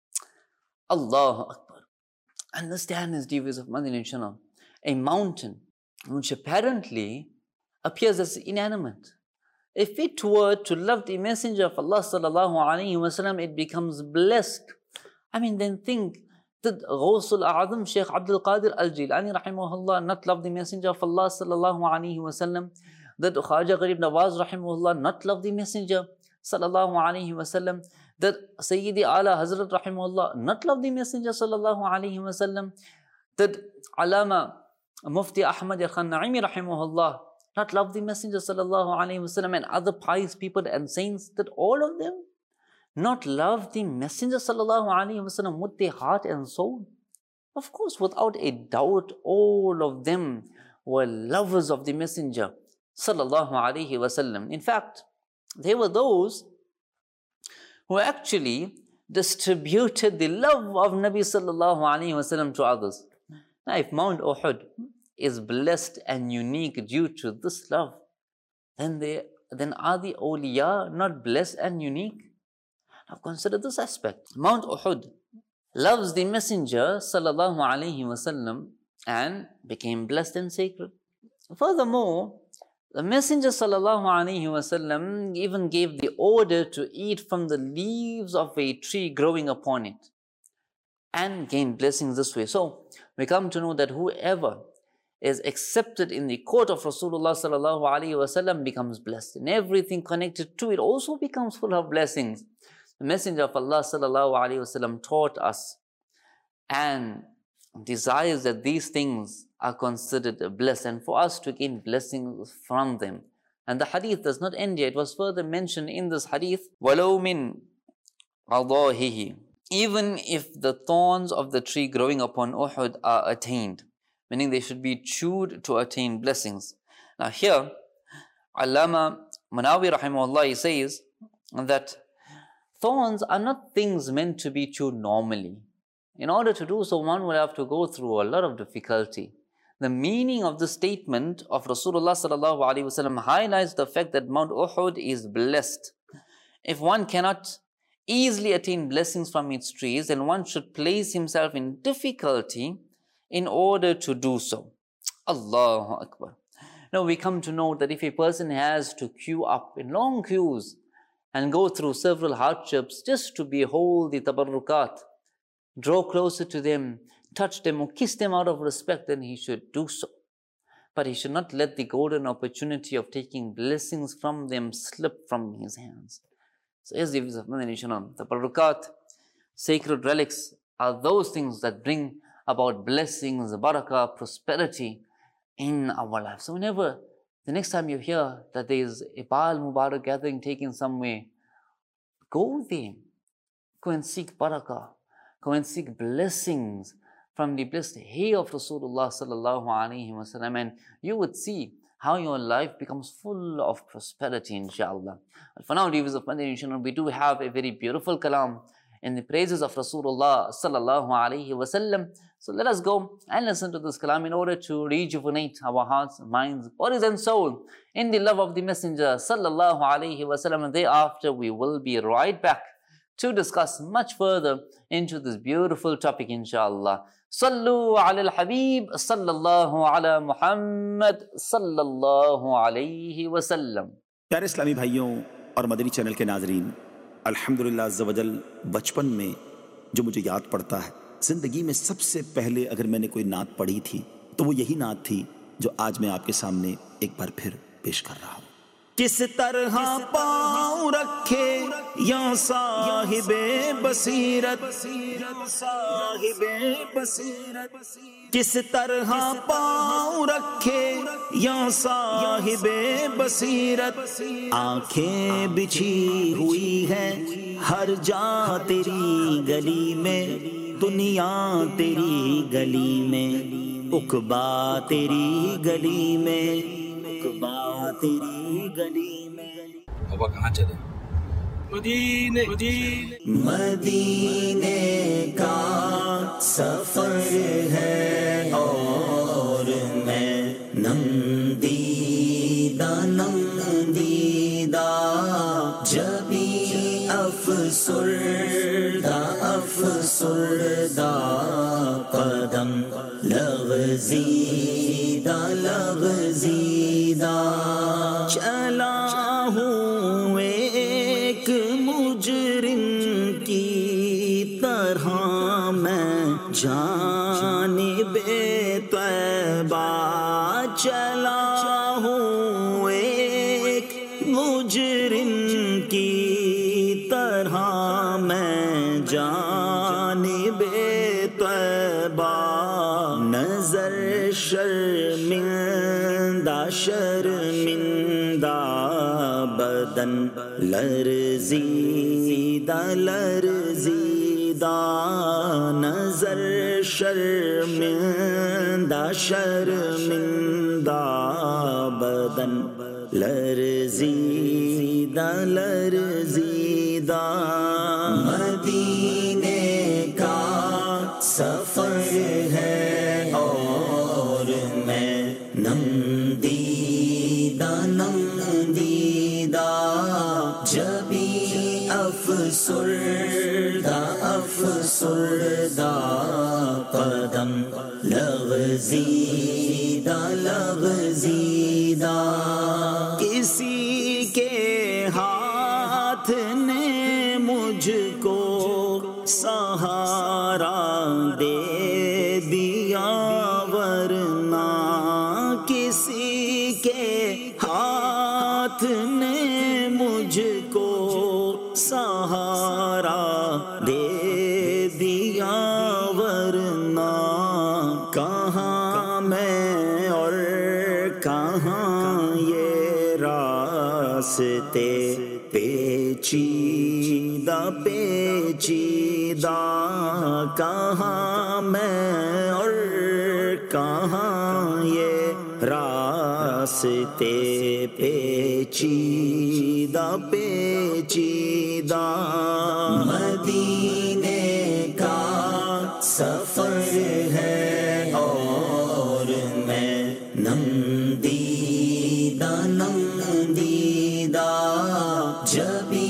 Allahu Akbar. Understand this, devotees of Madinah inshallah. A mountain which apparently appears as inanimate. If it were to love the Messenger of Allah sallallahu alaihi wasallam, it becomes blessed. I mean, then think, did Ghawsul A'azam Shaykh Abdul Qadir Al-Jilani rahimahullah not love the Messenger of Allah sallallahu alaihi wasallam? Did Khaja Gharib Nawaz rahimahullah not love the Messenger sallallahu alaihi wasallam? Did Sayyidi Ala Hazrat rahimahullah not love the Messenger sallallahu alaihi wasallam? Did Alama Mufti Ahmad Khan Naimi rahimahullah not love the Messenger sallallahu alaihi wasallam and other pious people and saints? Did all of them not love the Messenger sallallahu alaihi wasallam with their heart and soul? Of course, without a doubt, all of them were lovers of the Messenger sallallahu alaihi wasallam. In fact, they were those who actually distributed the love of Nabi sallallahu alaihi wasallam to others. Now, if Mount Uhud is blessed and unique due to this love, then they then are the awliya not blessed and unique? Now consider this aspect. Mount Uhud loves the Messenger sallallahu alaihi wasallam and became blessed and sacred. Furthermore, the Messenger sallallahu alaihi wasallam even gave the order to eat from the leaves of a tree growing upon it and gain blessings this way. So we come to know that whoever is accepted in the court of Rasulullah sallallahu alaihi wasallam becomes blessed, and everything connected to it also becomes full of blessings. The Messenger of Allah sallallahu alaihi wasallam taught us and desires that these things are considered blessed and for us to gain blessings from them. And the hadith does not end here. It was further mentioned in this hadith, وَلَوْ مِنْ عَضَاهِهِ, even if the thorns of the tree growing upon Uhud are attained, meaning they should be chewed to attain blessings. Now here, Allama Manawi rahimahullah, he says that thorns are not things meant to be chewed normally. In order to do so, one will have to go through a lot of difficulty. The meaning of the statement of Rasulullah sallallahu alaihi wasallam highlights the fact that Mount Uhud is blessed. If one cannot easily attain blessings from its trees, then one should place himself in difficulty in order to do so. Allahu Akbar. Now we come to know that if a person has to queue up in long queues and go through several hardships just to behold the tabarrukat, draw closer to them, touch them or kiss them out of respect, then he should do so. But he should not let the golden opportunity of taking blessings from them slip from his hands. So as the tabarrukat, sacred relics, are those things that bring about blessings, barakah, prosperity in our lives. So whenever, the next time you hear that there is a Baal Mubarak gathering taken somewhere, go there, go and seek barakah, go and seek blessings from the blessed hair of Rasulullah sallallahu alaihi wasallam, and you would see how your life becomes full of prosperity, inshallah. But for now, devotees of Madinah, inshallah, we do have a very beautiful kalam in the praises of Rasulullah sallallahu alaihi wasallam. So let us go and listen to this kalam in order to rejuvenate our hearts, minds, bodies and soul in the love of the Messenger sallallahu alaihi wasallam. And thereafter we will be right back to discuss much further into this beautiful topic, inshallah. Sallu ala al-Habib, sallallahu ala Muhammad, sallallahu alayhi wa sallam. پیارے اسلامی بھائیوں اور مدنی channel کے ناظرین، الحمدللہ عز و جل بچپن میں جو مجھے یاد پڑتا ہے، زندگی میں سب سے پہلے اگر میں نے کوئی نعت پڑھی تھی تو وہ یہی نعت تھی جو آج میں آپ کے سامنے ایک بار پھر پیش کر رہا ہوں۔ کس طرح پاؤں رکھے یا صاحب بصیرت، صاحب بصیرت، کس طرح پاؤں رکھے یا صاحب بصیرت، آنکھیں بچھی ہوئی ہیں ہر جا تیری گلی میں، دنیا تیری گلی میں، عقبا تیری گلی میں، عقبا تیری گلی میں۔ بابا کہاں چلے؟ مدینے مدینے کا سفر ہے اور میں نم دیدہ نم دیدہ، جبھی افسردہ افسردہ، قدم لغزیدہ لغزیدہ، چلا ہوں ایک مجرم کی طرح میں جانب طیبہ، چلا ہوں ایک مجرم کی طرح میں جانب طیبہ، نظر شرمندہ شرمندہ، بدن لرزیدہ لرزیدہ، نظر شرمندہ شرمندہ، بدن لرزیدہ لرزیدہ، مدینے کا سفر ہے اور میں نم دیدہ نم دیدہ، جبھی افسردہ افسردہ، قدم لغزیدہ لغزیدہ، کسی کے ہاتھ نے مجھ کو سہارا دے دیا، ورنہ کسی کے ہاتھ نے مجھ کو سہارا دے دیا، ورنہ کہاں میں اور کہاں یہ راستے پیچیدہ پیچیدہ، کہاں میں اور کہاں یہ راستے پیچیدہ پیچیدہ، مدینے کا سفر ہے اور میں نم دیدہ نم دیدہ، جبھی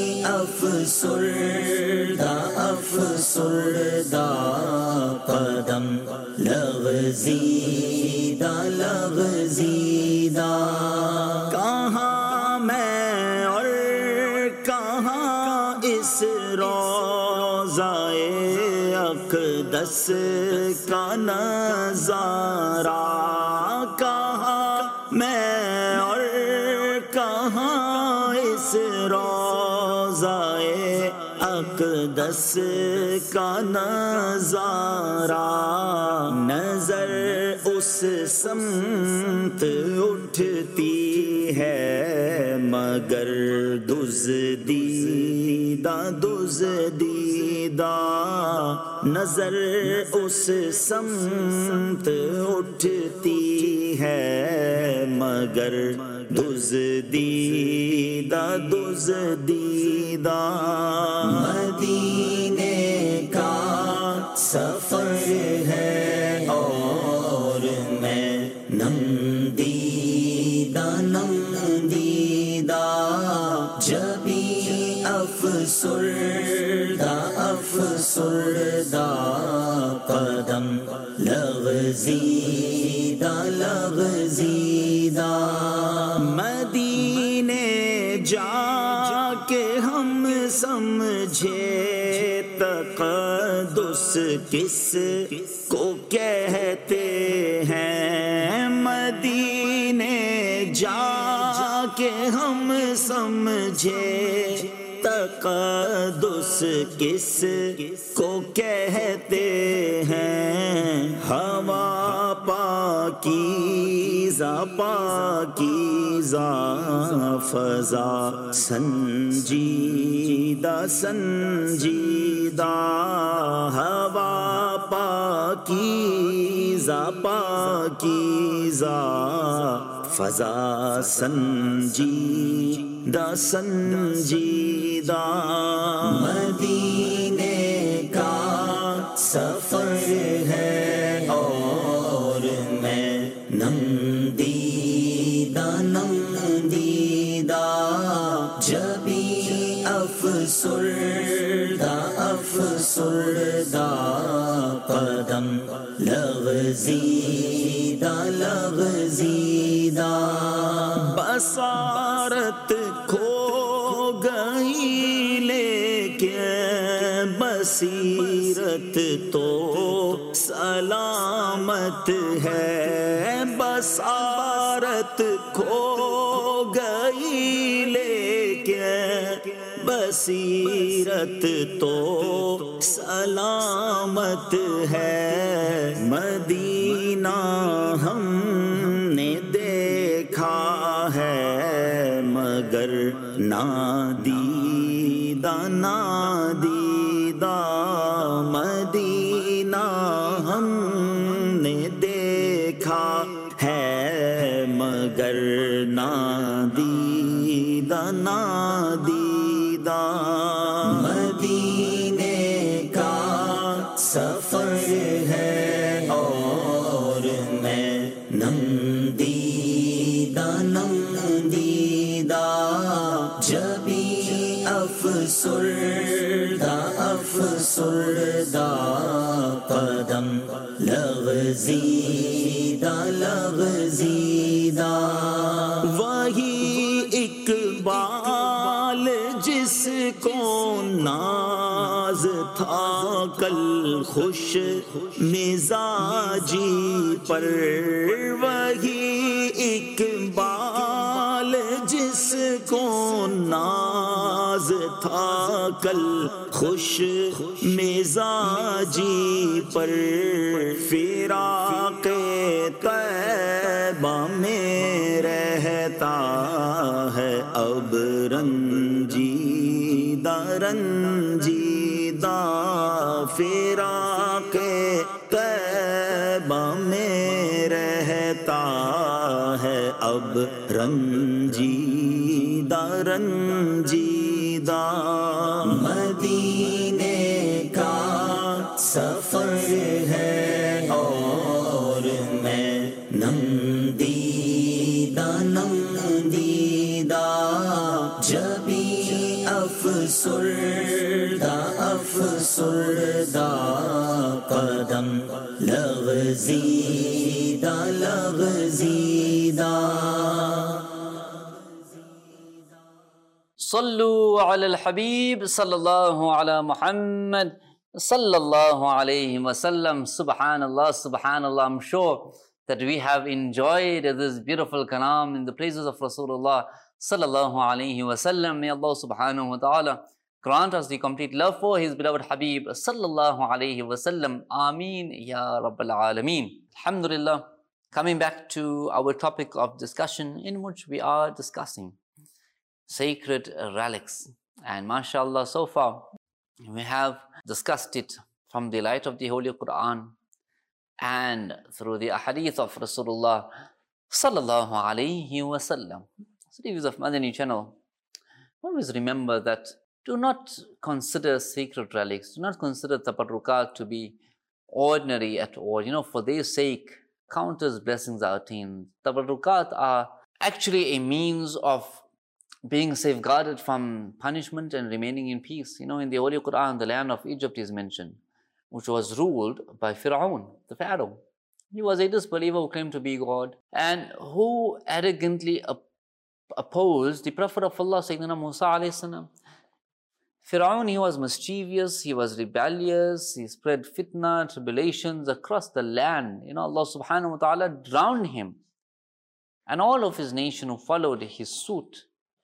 افسردہ افسردہ، قدم لغزیدہ لغزیدہ، کہاں میں اور کہاں اس روضۂ اقدس کا نظارہ، کہاں میں اور کہاں اس روضۂ اقدس کا نظارہ، نظر اس سمت اٹھتی ہے مگر دزدیدہ دزدیدہ، نظر اس سمت اٹھتی ہے مگر دزدیدہ دزدیدہ، مدینے کا سفر ہے اور میں نم دیدہ نم دیدہ، جبھی افسر افسردہ افسردہ قدم لغزیدہ لغزیدہ مدینے جا کے ہم سمجھے تقدس کس کو کہتے ہیں مدینے جا کے ہم سمجھے تقدس کس کو کہتے ہیں ہوا پاکیزہ پاکیزہ فضا سنجیدہ سنجیدہ ہوا پاکیزہ پاکیزہ فضا سنجیدہ سنجیدہ مدینے کا سفر ہے اور میں نمدیدہ نمدیدہ جبی افسردہ افسردہ قدم لغزیدہ لغزیدہ بصارت کھو گئی لیکن بصیرت تو سلامت ہے بصارت کھو گئی لیکن بصیرت تو سلامت ہے مدینہ ہم نے دیکھا ہے مگر نادیدہ نادیدہ مدینہ ہم نے دیکھا ہے مگر نادیدہ نادیدہ مدینے کا سفر ہے اور میں نمدیدہ نمدیدہ جبی افسردہ افسردہ قدم لغزیدہ لغزیدہ وہی اقبال جس کو ناز تھا کل خوش مزاجی پر وہی اقبال جس کو ناز تھا کل خوش مزاجی پر فراق طیبہ میں رہتا ہے اب رنجیدہ رنجیدہ فراق طیبہ میں رہتا ہے اب رنجیدہ رنجیدہ مدینے کا سفر ہے اور میں نمدیدہ نمدیدہ جبی افسردہ افسردہ قدم لغزیدہ لغزیدہ صلو علی الحبیب صلی اللہ علی محمد صلی اللہ علیہ وسلم. Subhanallah, Subhanallah. I'm sure that we have enjoyed this beautiful kalam in the praises of Rasulullah sallallahu alayhi wasallam. May Allah subhanahu wa ta'ala grant us the complete love for His beloved Habib sallallahu alayhi wasallam. Ameen ya Rabbal Alameen. Alhamdulillah. Coming back to our topic of discussion, in which we are discussing sacred relics. And mashallah, so far we have discussed it from the light of the Holy Quran and through the ahadith of Rasulullah sallallahu alayhi wasallam. So, viewers of Madani channel, always remember that do not consider sacred relics, do not consider tabarrukat to be ordinary at all. You know, for their sake, countless blessings are attained. Tabarrukat are actually a means of being safeguarded from punishment and remaining in peace. You know, in the Holy Quran, the land of Egypt is mentioned, which was ruled by Fir'aun, the Pharaoh. He was a disbeliever who claimed to be God and who arrogantly op opposed the Prophet of Allah, Sayyidina Musa alayhi salam. Fir'aun, he was mischievous, he was rebellious, he spread fitna, tribulations across the land. You know, Allah subhanahu wa ta'ala drowned him and all of his nation who followed his suit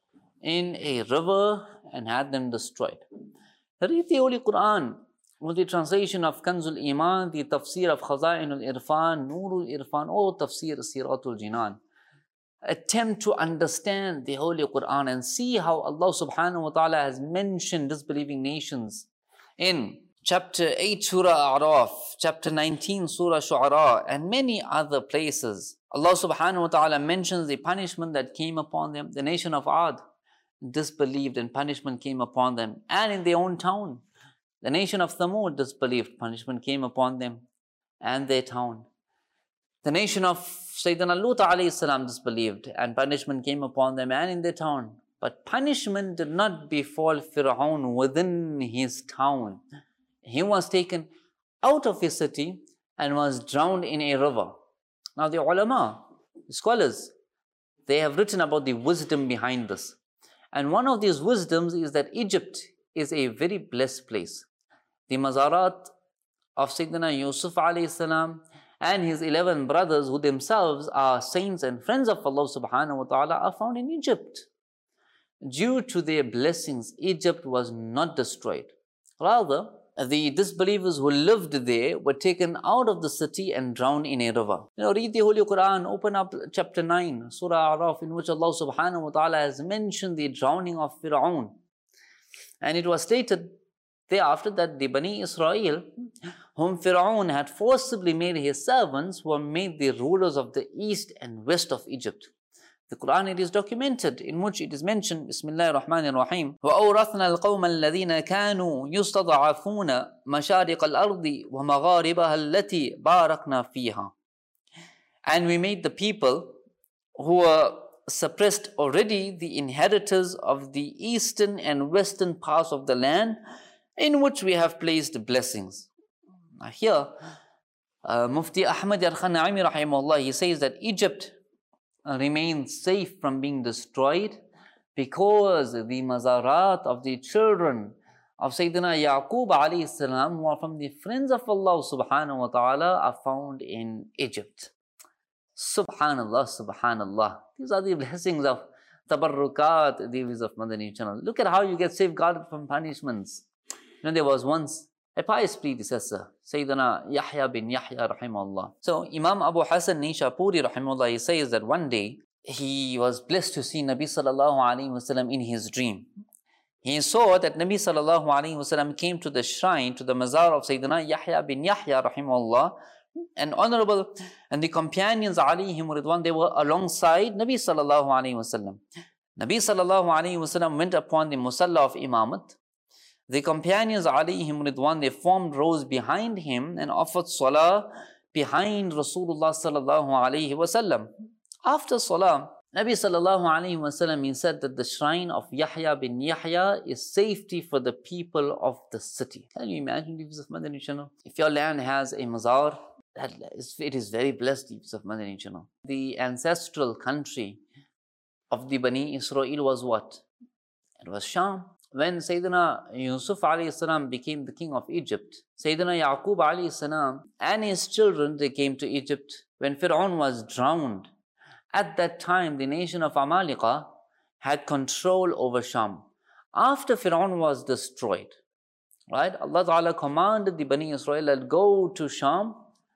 in a river and had them destroyed. Read the Holy Quran with the translation of Kanzul Iman, the tafsir of Khaza'inul Irfan, Nurul Irfan, or tafsir Siratul Jinan. Attempt to understand the Holy Quran and see how Allah subhanahu wa ta'ala has mentioned disbelieving nations in chapter eight Surah A'raf, chapter nineteen Surah Shu'ara, and many other places. Allah subhanahu wa ta'ala mentions the punishment that came upon them. The nation of Ad disbelieved and punishment came upon them, and in their own town. The nation of Thamud disbelieved, punishment came upon them and their town. The nation of Sayyidina Lut alayhi salam disbelieved and punishment came upon them and in their town. But punishment did not befall Fir'aun within his town. He was taken out of his city and was drowned in a river. Now the ulama, the scholars, they have written about the wisdom behind this. And one of these wisdoms is that Egypt is a very blessed place. The mazarat of Sayyidina Yusuf alayhi salam and his eleven brothers, who themselves are saints and friends of Allah subhanahu wa ta'ala, are found in Egypt. Due to their blessings, Egypt was not destroyed. Rather, the disbelievers who lived there were taken out of the city and drowned in a river. You know, read the Holy Quran, open up chapter nine, Surah A'raf, in which Allah subhanahu wa ta'ala has mentioned the drowning of Fir'aun. And it was stated thereafter that the Bani Israel, whom Fir'aun had forcibly made his servants, were made the rulers of the east and west of Egypt. The Quran, it is documented in which it is mentioned, Bismillahir Rahmanir Rahim, وَأَوْرَثْنَا الْقَوْمَ الَّذِينَ كَانُوا يُسْتَضْعَفُونَ مَشَارِقَ الْأَرْضِ وَمَغَارِبَهَا الَّتِي بَارَكْنَا فِيهَا. And we made the people who were suppressed already the inheritors of the eastern and western parts of the land, in which we have placed blessings. Now here, uh, Mufti Ahmad Yarkhan Naimi rahimahullah, he says that Egypt remains safe from being destroyed because the mazarat of the children of Sayyidina Yaqub alayhi salam, who are from the friends of Allah subhanahu wa ta'ala, are found in Egypt. Subhanallah, subhanallah. These are the blessings of tabarrukat, the views of Madani channel. Look at how you get safeguarded from punishments. You know, there was once a pious predecessor, Sayyidina Yahya bin Yahya rahimahullah. So Imam Abu Hassan Nishapuri rahimahullah, he says that one day he was blessed to see Nabi sallallahu alaihi wasallam in his dream. He saw that Nabi sallallahu alaihi wasallam came to the shrine, to the mazar of Sayyidina Yahya bin Yahya rahimahullah, and honorable, and the companions alayhim ridwan, they were alongside Nabi sallallahu alaihi wasallam. Nabi sallallahu alaihi wasallam went upon the musalla of imamat. The companions alayhim ridwan, they formed rows behind him and offered salah behind Rasulullah sallallahu alaihi wasallam. After salah, Nabi sallallahu alaihi wasallam, he said that the shrine of Yahya bin Yahya is safety for the people of the city. Can you imagine the views of Madani channel? If your land has a mazar, that is, it is very blessed, the views of Madani channel. The ancestral country of the Bani Israel was what? It was Sham. When Sayyidina Yusuf alayhi salam became the king of Egypt, Sayyidina Yaqub alayhi salam and his children, they came to Egypt. When Fir'aun was drowned, at that time the nation of Amalika had control over Sham. After Fir'aun was destroyed, right, Allah Ta'ala commanded the Bani Israel that go to Sham,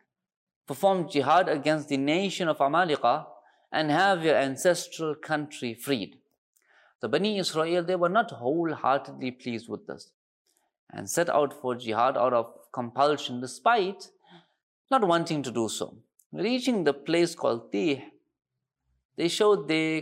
perform jihad against the nation of Amalika, and have your ancestral country freed. The Bani Israel, they were not wholeheartedly pleased with this and set out for jihad out of compulsion, despite not wanting to do so. Reaching the place called Tih, they showed their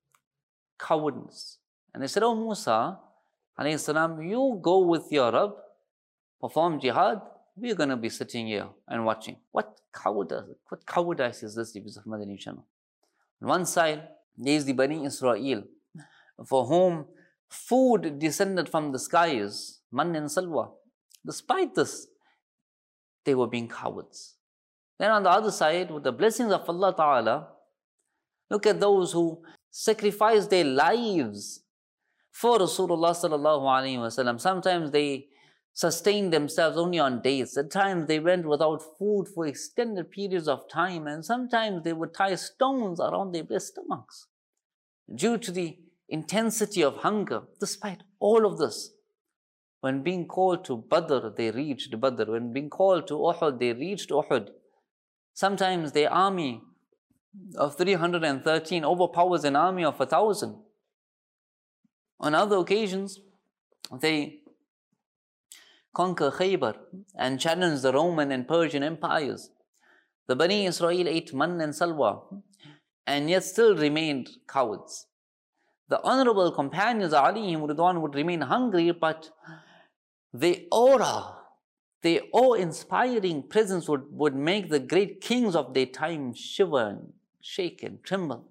cowardice. And they said, "Oh Musa, alayhi salam, you go with your Rabb, perform jihad, we're going to be sitting here and watching." What cowardice, what cowardice is this, the of Madani channel? On one side, there is the Bani Israel, for whom food descended from the skies, man and salwa. Despite this, they were being cowards. Then on the other side, with the blessings of Allah Ta'ala, look at those who sacrificed their lives for Rasulullah Sallallahu Alaihi Wasallam. Sometimes they sustained themselves only on days. At times they went without food for extended periods of time, and sometimes they would tie stones around their stomachs due to the intensity of hunger. Despite all of this, when being called to Badr, they reached Badr. When being called to Uhud, they reached Uhud. Sometimes their army of three hundred thirteen overpowers an army of a thousand. On other occasions, they conquer Khaybar and challenge the Roman and Persian empires. The Bani Israel ate man and salwa and yet still remained cowards. The honorable companions alayhim ridwan would remain hungry, but the aura, their awe-inspiring presence would, would make the great kings of their time shiver and shake and tremble.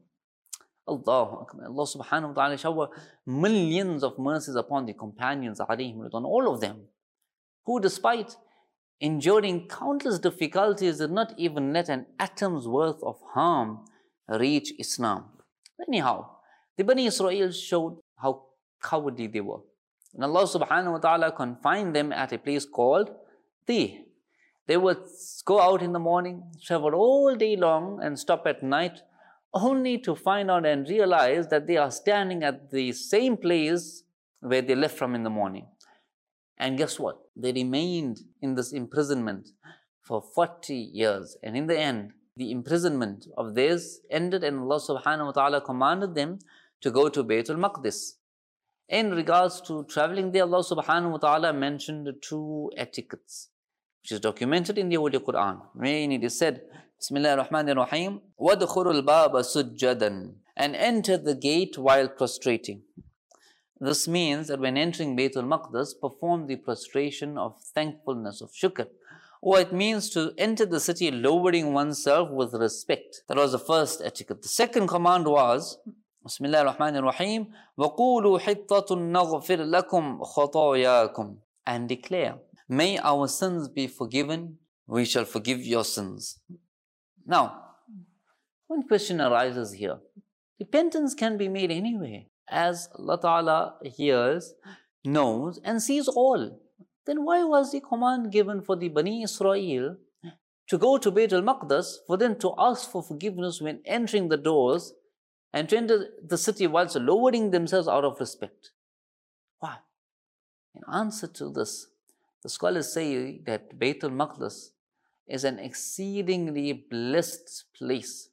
Allah, Allah subhanahu wa ta'ala shower millions of mercies upon the companions alayhim ridwan, all of them, who despite enduring countless difficulties did not even let an atom's worth of harm reach Islam. Anyhow, the Bani Israel showed how cowardly they were. And Allah subhanahu wa ta'ala confined them at a place called Tih. They would go out in the morning, travel all day long and stop at night, only to find out and realize that they are standing at the same place where they left from in the morning. And guess what? They remained in this imprisonment for forty years. And in the end, the imprisonment of theirs ended and Allah subhanahu wa ta'ala commanded them to go to Baytul Maqdis. In regards to traveling there, Allah subhanahu wa ta'ala mentioned two etiquettes, which is documented in the Holy Quran. Wherein it is said, Bismillah ar-Rahman ar-Rahim, وَادْخُلُوا الْبَابَ سُجَّدًا, and enter the gate while prostrating. This means that when entering Baytul Maqdis, perform the prostration of thankfulness, of shukr. Or it means to enter the city lowering oneself with respect. That was the first etiquette. The second command was, Bismillah ar-Rahman ar-Rahim, وَقُولُوا حِطَّةٌ نَغْفِرْ لَكُمْ خَطَايَاكُمْ, and declare, may our sins be forgiven, we shall forgive your sins. Now, one question arises here. Repentance can be made anywhere, as Allah Ta'ala hears, knows and sees all. Then why was the command given for the Bani Israel to go to Bayt al-Maqdis, for them to ask for forgiveness when entering the doors and to enter the city whilst lowering themselves out of respect? Why? In answer to this, the scholars say that Bayt al-Maqdis is an exceedingly blessed place.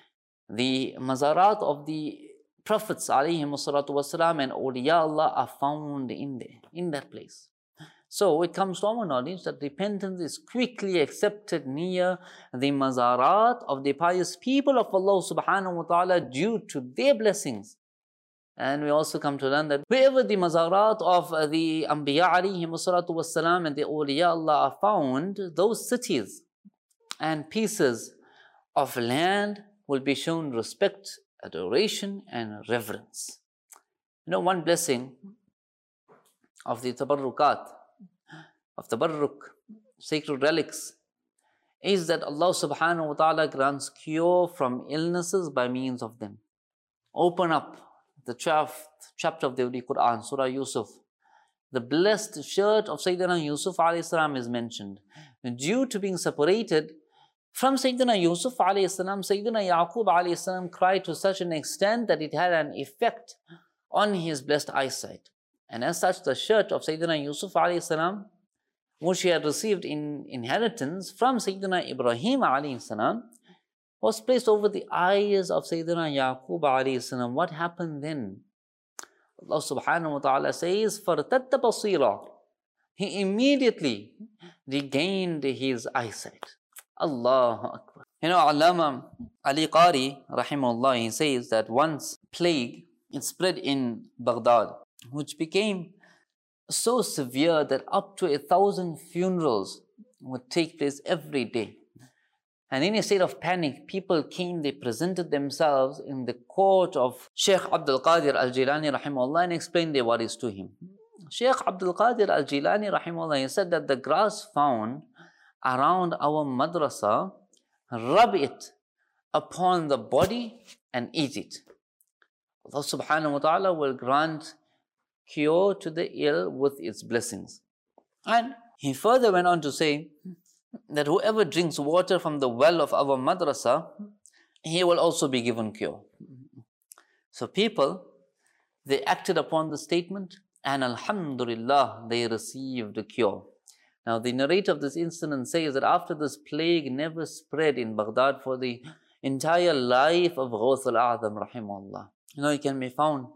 The mazarat of the Prophets alayhim salatu wasalam and awliya Allah are found in there, in that place. So it comes to our knowledge that repentance is quickly accepted near the mazarat of the pious people of Allah subhanahu wa ta'ala due to their blessings. And we also come to learn that wherever the mazarat of the Anbiya alayhim salatu wasalam and the awliya Allah are found, those cities and pieces of land will be shown respect, adoration and reverence. You know, one blessing of the tabarrukat, of tabarruk, sacred relics, is that Allah subhanahu wa ta'ala grants cure from illnesses by means of them. Open up the twelfth chapter of the Holy Quran, Surah Yusuf. The blessed shirt of Sayyidina Yusuf alayhi salam is mentioned. Due to being separated from Sayyidina Yusuf alayhi salam, Sayyidina Yaqub alayhi salam cried to such an extent that it had an effect on his blessed eyesight. And as such, the shirt of Sayyidina Yusuf alayhi salam, which he had received in inheritance from Sayyidina Ibrahim alayhi salam, was placed over the eyes of Sayyidina Yaqub alayhi salam. What happened then? Allah subhanahu wa ta'ala says, فَارْتَدَّ بَصِيرًا, he immediately regained his eyesight. Allahu Akbar. You know, Allama Ali Qari, rahimahullah, he says that once plague it spread in Baghdad, which became so severe that up to a thousand funerals would take place every day. And in a state of panic, people came, they presented themselves in the court of Shaykh Abdul Qadir al-Jilani rahimahullah and explained their worries to him. Shaykh Abdul Qadir al-Jilani rahimahullah, he said that the grass found around our madrasa, rub it upon the body and eat it. Allah subhanahu wa ta'ala will grant cure to the ill with its blessings. And he further went on to say that whoever drinks water from the well of our madrasa, he will also be given cure. So people, they acted upon the statement and alhamdulillah, they received a cure. Now the narrator of this incident says that after this plague never spread in Baghdad for the entire life of Ghawth al-A'zam rahimahullah. You know, it can be found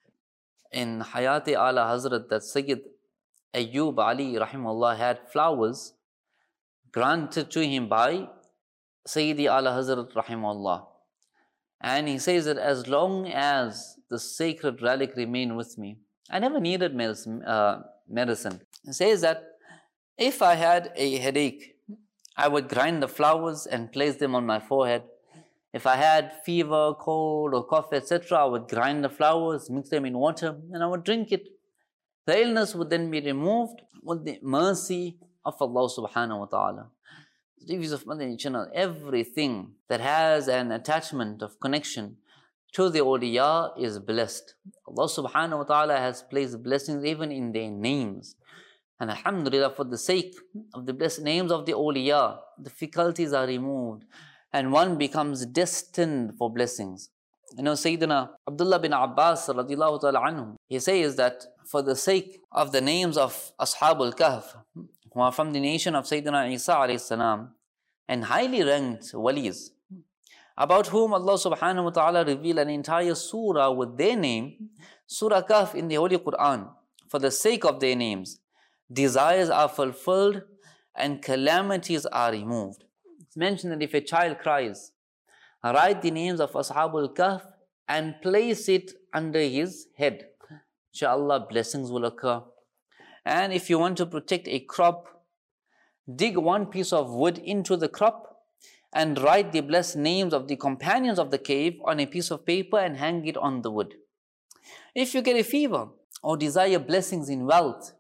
in Hayati Ala Hazrat that Sayyid Ayyub Ali rahimahullah had flowers granted to him by Sayyidi Ala Hazrat rahimahullah. And he says that as long as the sacred relic remained with me, I never needed medicine. Uh, medicine. He says that if I had a headache, I would grind the flowers and place them on my forehead. If I had fever, cold or cough, et cetera, I would grind the flowers, mix them in water, and I would drink it. The illness would then be removed with the mercy of Allah subhanahu wa ta'ala. The reviews of Madani channel, everything that has an attachment of connection to the awliya is blessed. Allah subhanahu wa ta'ala has placed blessings even in their names. And alhamdulillah, for the sake of the blessed names of the awliya, difficulties are removed and one becomes destined for blessings. You know, Sayyidina Abdullah bin Abbas radiallahu ta'ala anhu, he says that for the sake of the names of Ashabul Kahf, who are from the nation of Sayyidina Isa alayhi salam, and highly ranked walis, about whom Allah subhanahu wa ta'ala revealed an entire surah with their name, Surah Kahf in the Holy Quran. For the sake of their names, desires are fulfilled and calamities are removed. It's mentioned that if a child cries, write the names of Ashabul Kahf and place it under his head. Inshallah, blessings will occur. And if you want to protect a crop, dig one piece of wood into the crop and write the blessed names of the companions of the cave on a piece of paper and hang it on the wood. If you get a fever or desire blessings in wealth,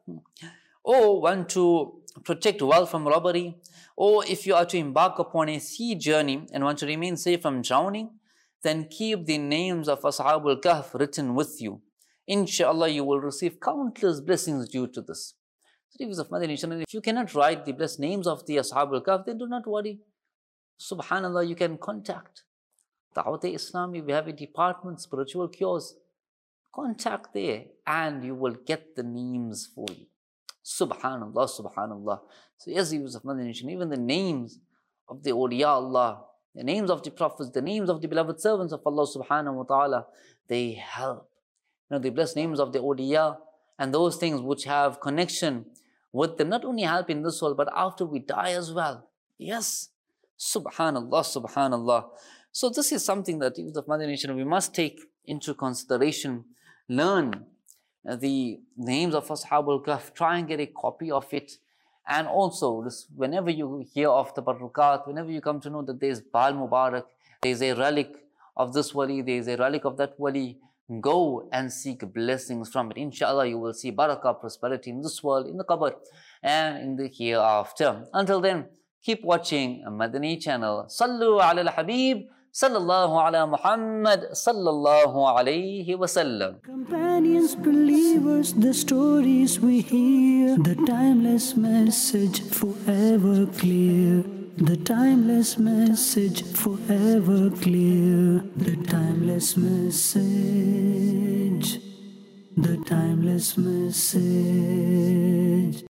or want to protect wealth from robbery, or if you are to embark upon a sea journey and want to remain safe from drowning, then keep the names of Ashabul Kahf written with you. Inshallah, you will receive countless blessings due to this. If you cannot write the blessed names of the Ashabul Kahf, then do not worry. Subhanallah, you can contact Da'wat-e-Islami. We have a department, spiritual cures. Contact there and you will get the names for you. Subhanallah, Subhanallah. So yes, even the names of the awliya Allah, the names of the prophets, the names of the beloved servants of Allah subhanahu wa ta'ala, they help. You know, the blessed names of the awliya and those things which have connection with them, not only help in this world, but after we die as well. Yes. Subhanallah, Subhanallah. So this is something that we must take into consideration. Learn the names of Ashabul Kahf, try and get a copy of it. And also, this, whenever you hear of the Barukat, whenever you come to know that there is Baal Mubarak, there is a relic of this wali, there is a relic of that wali, go and seek blessings from it. Inshallah, you will see barakah, prosperity in this world, in the qabr, and in the hereafter. Until then, keep watching Madani channel. Sallu ala al-Habib. Sallallahu ala Muhammad sallallahu alayhi wasallam. Companions, believers, the stories we hear, the timeless message forever clear. The timeless message forever clear. The timeless message. The timeless message.